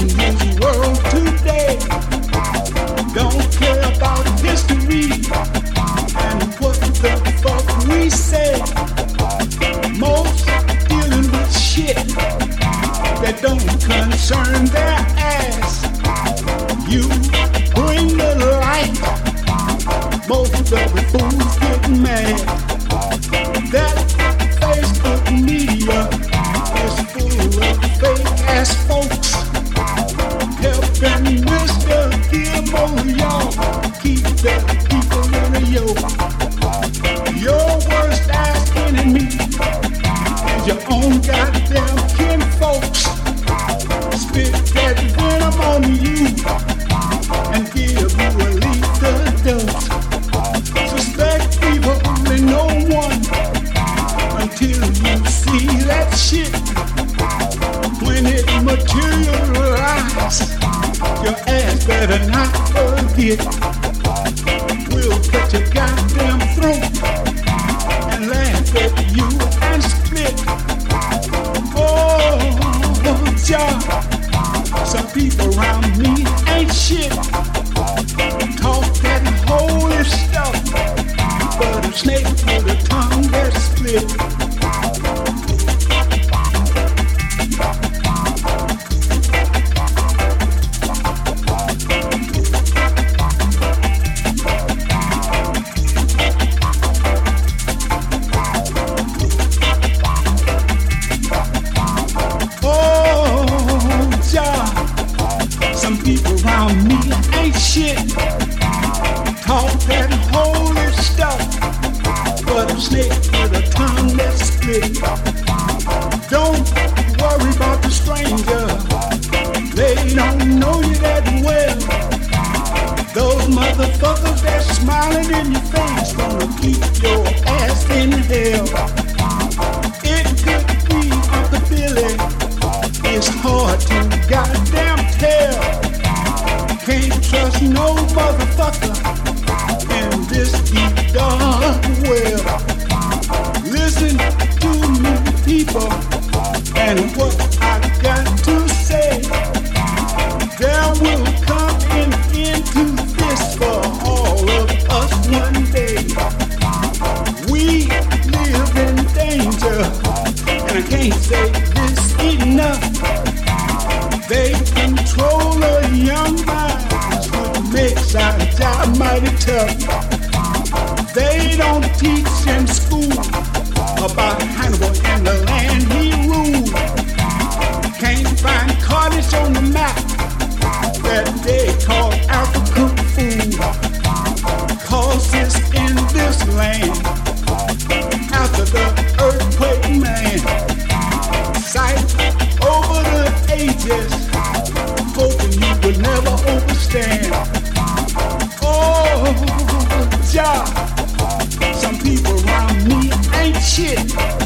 his world today. Don't care about history and what the fuck we say. Most dealing with shit that don't concern their ass. You bring the light, most of the fools get mad. That Facebook media is full of fake ass folks. Helping Mr. Gilmore, y'all keep the people in a yoke. Your worst ass enemy is your own goddamn kin folks. Spit that venom on you and give you a lethal dose. Suspect evil, only no one until you see that shit. When it materializes, your ass better not forget. We'll cut your goddamn throat and laugh at you and split. Oh, yeah. Some people around me ain't shit. Talk that holy stuff, but a snake with a tongue that's split. Shit. Talk that holy stuff, but a snake with a tongue that's split. Don't worry about the stranger, they don't know you that well. Those motherfuckers that's smiling in your face gonna keep your ass in hell. It could be Uncle Billy, it's hard to goddamn tell. Can't trust no motherfucker in this deep dark well. Listen to me, people, and what I got to say. There will come an end to this for all of us one day. We live in danger, and I can't say this enough. They control a young mind, which makes our job mighty tough. They don't teach in school about Hannibal and the land he ruled. Can't find Carthage on the map that they call African food. Cause it's in this land after the earthquake, man. Sight over the ages, hoping you would never understand. Oh, yeah, some people around me ain't shit.